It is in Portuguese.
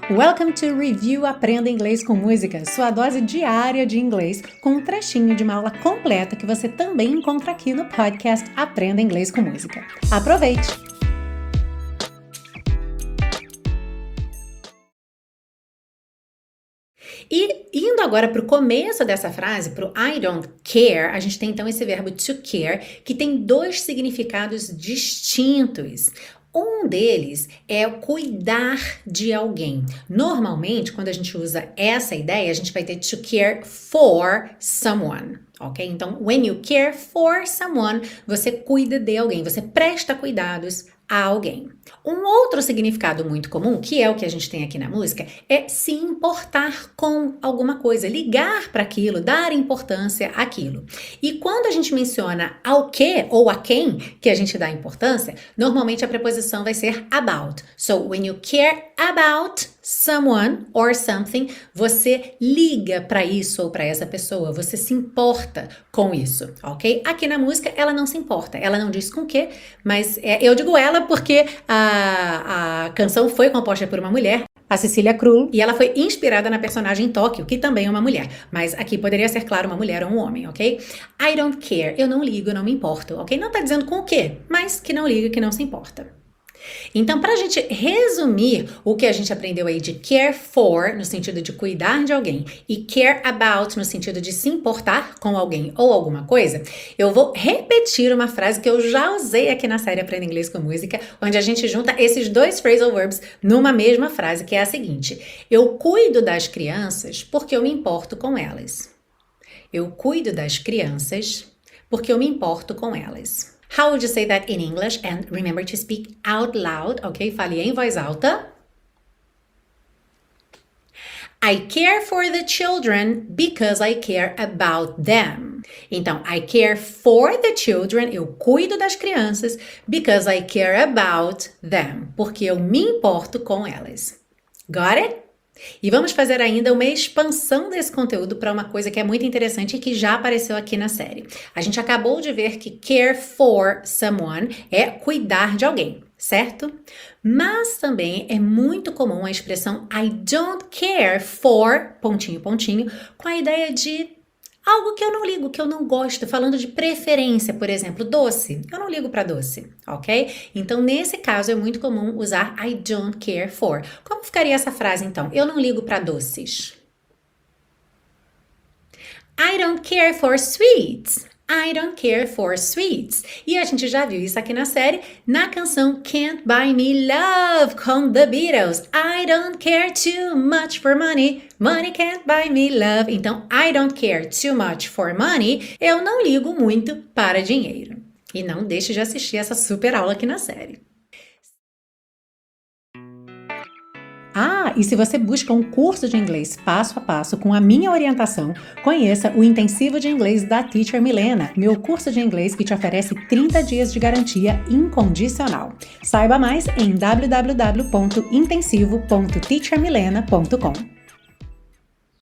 Welcome to Review Aprenda Inglês com Música, sua dose diária de inglês, com um trechinho de uma aula completa que você também encontra aqui no podcast Aprenda Inglês com Música. Aproveite! E indo agora para o começo dessa frase, para o I don't care, a gente tem então esse verbo to care, que tem dois significados distintos. Um deles é cuidar de alguém. Normalmente, quando a gente usa essa ideia, a gente vai ter to care for someone, ok? Então, when you care for someone, você cuida de alguém, você presta cuidados a alguém. Um outro significado muito comum, que é o que a gente tem aqui na música, é se importar com alguma coisa, ligar para aquilo, dar importância àquilo. E quando a gente menciona ao que ou a quem que a gente dá importância, normalmente a preposição vai ser about. So, when you care about someone or something, você liga para isso ou para essa pessoa, você se importa com isso, ok? Aqui na música ela não se importa, ela não diz com o quê, mas eu digo ela porque a canção foi composta por uma mulher, a Cecília Krull, e ela foi inspirada na personagem Tóquio, que também é uma mulher, mas aqui poderia ser, claro, uma mulher ou um homem, ok? I don't care, eu não ligo, eu não me importo, ok? Não tá dizendo com o quê, mas que não liga, que não se importa. Então, para a gente resumir o que a gente aprendeu aí de care for, no sentido de cuidar de alguém, e care about, no sentido de se importar com alguém ou alguma coisa, eu vou repetir uma frase que eu já usei aqui na série Aprenda Inglês com Música, onde a gente junta esses dois phrasal verbs numa mesma frase, que é a seguinte: eu cuido das crianças porque eu me importo com elas. Eu cuido das crianças porque eu me importo com elas. How would you say that in English? And remember to speak out loud, ok? Fale em voz alta. I care for the children because I care about them. Então, I care for the children, eu cuido das crianças, because I care about them, porque eu me importo com elas. Got it? E vamos fazer ainda uma expansão desse conteúdo para uma coisa que é muito interessante e que já apareceu aqui na série. A gente acabou de ver que care for someone é cuidar de alguém, certo? Mas também é muito comum a expressão I don't care for, pontinho, pontinho, com a ideia de algo que eu não ligo, que eu não gosto, falando de preferência, por exemplo, doce. Eu não ligo para doce, ok? Então, nesse caso, é muito comum usar I don't care for. Como ficaria essa frase, então? Eu não ligo para doces. I don't care for sweets. I don't care for sweets. E a gente já viu isso aqui na série, na canção Can't Buy Me Love, com The Beatles. I don't care too much for money. Money can't buy me love. Então, I don't care too much for money. Eu não ligo muito para dinheiro. E não deixe de assistir essa super aula aqui na série. E se você busca um curso de inglês passo a passo com a minha orientação, conheça o Intensivo de Inglês da Teacher Milena, meu curso de inglês que te oferece 30 dias de garantia incondicional. Saiba mais em www.intensivo.teachermilena.com.